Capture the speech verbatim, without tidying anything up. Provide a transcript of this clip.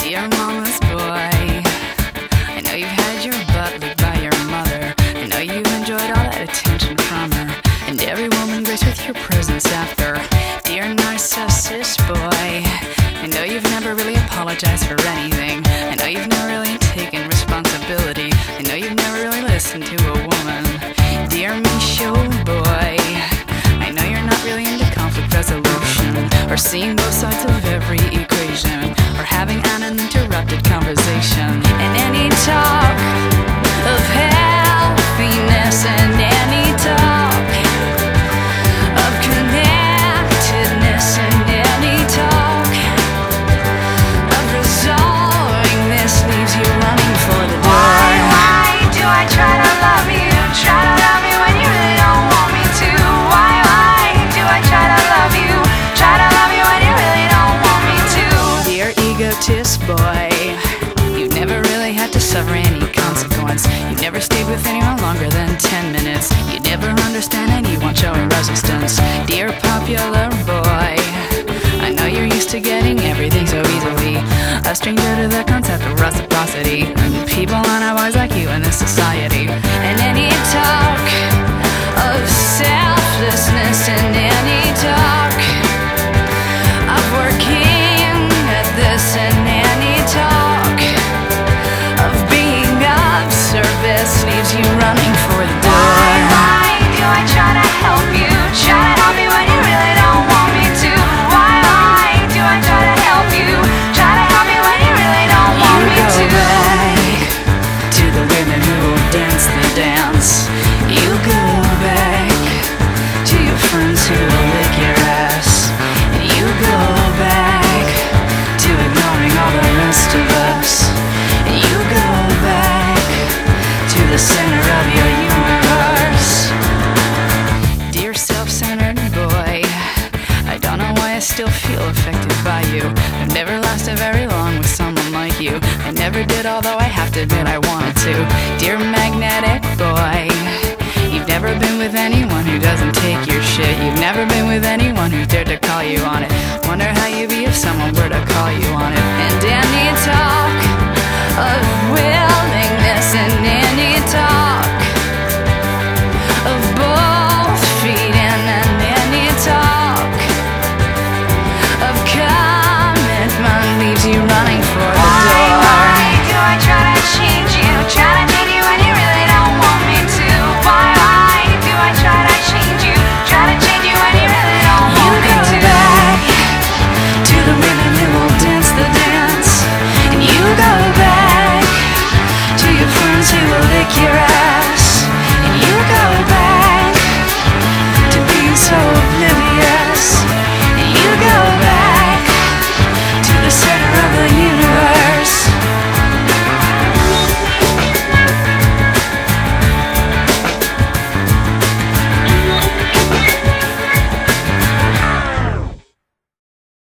Dear mama's boy, I know you've had your butt licked by your mother. I know you've enjoyed all that attention from her, and every woman graced with your presence after. Dear narcissist boy, I know you've never really apologized for anything. I know you've never really taken responsibility. I know you've never really listened to a woman. Dear me show boy, I know you're not really into conflict resolution, or seeing both sides of every equation, or having an uninterrupted conversation. And any talk of healthiness, and any talk of connectedness, and any talk of resolving this leaves you running for the door. Why, why do I try to love you? Try to love you when you really don't want me to. Why, why do I try to love you? Try to love you when you really don't want me to. Dear egotist boy, you never really had to suffer any consequence. You never stayed with anyone longer than ten minutes. You never understand anyone showing resistance. Dear popular boy, I know you're used to getting everything so easily, a stranger to the concept of reciprocity, and people aren't always like you in this society. And any talk of selflessness, and any talk of working at this, and any talk of being of service leaves you running for the door. Why, why do I try to help you? Try to help you when you really don't want me to. Why, why do I try to help you? Try to help you when you really don't want me to. You go back to the women who dance the dance. You go back to your friends who lick your ass. And you go back to ignoring all the rest of us. And you go back to the center of your universe. Dear self-centered boy, I don't know why I still feel affected by you. I've never lasted very long with someone like you. I never did, although I have to admit I wanted to. Dear magnetic boy, you've never been with anyone who doesn't take your shit. You've never been with anyone who's dared to call you on it. Wonder how you'd be if someone were to call you on it. And any talk of will